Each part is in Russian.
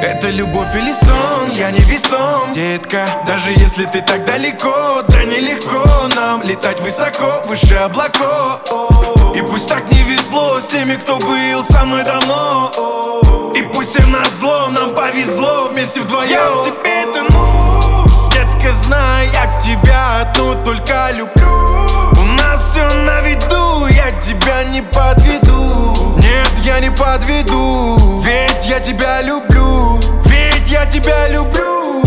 Это любовь или сон, я не весом, детка. Даже если ты так далеко, да нелегко нам летать высоко, выше облаков. И пусть так не везло с теми, кто был со мной давно. И пусть всем назло, нам повезло вместе вдвоем. Я в тебе тону, детка, знай, я тебя одну только люблю. У нас все на виду, я тебя не подведу. Нет, я не подведу, ведь я тебя люблю. Ведь я тебя люблю.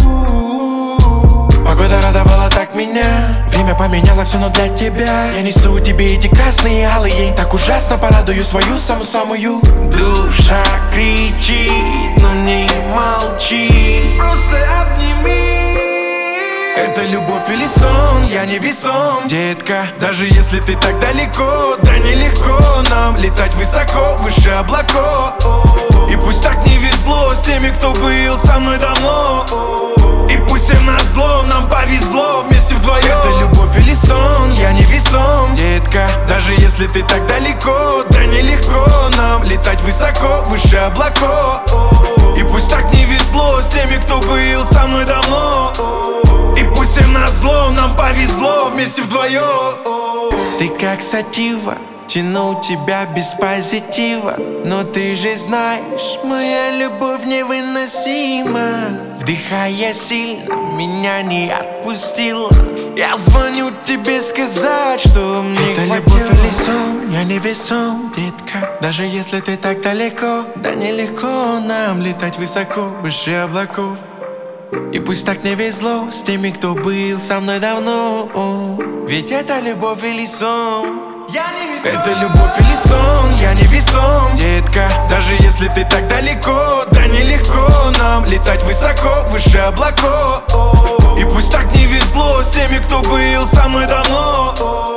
Погода радовала так меня, время поменяло все, но для тебя я несу тебе эти красные алые. Так ужасно порадую свою самую-самую. Душа кричит, но не молчи, просто обними. Это любовь или сон, я не весом, детка. Даже если ты так далеко, да нелегко нам летать высоко, выше облаков. И пусть так не везло с теми, кто был со мной давно. И пусть всем назло, нам повезло вместе вдвоем. Это любовь или сон, я не весом, детка. Даже если ты так далеко, да нелегко нам летать высоко, выше облаков. И пусть так не везло с теми, кто был со мной давно. И пусть всем назло, нам повезло вместе вдвоем. Ты как сатива, тянул тебя без позитива. Но ты же знаешь, моя любовь невыносима. Вдыхая сильно, меня не отпустила. Я звоню тебе сказать, что мне это хватило. Любовь или сон, я не весом, детка. Даже если ты так далеко, да нелегко нам летать высоко, выше облаков. И пусть так не везло с теми, кто был со мной давно. Ведь это любовь или сон, я не весом. Это любовь или сон, я не весом, детка. Даже если ты так далеко, да нелегко нам летать высоко, выше облаков. И пусть так не везло с теми, кто был со мной давно.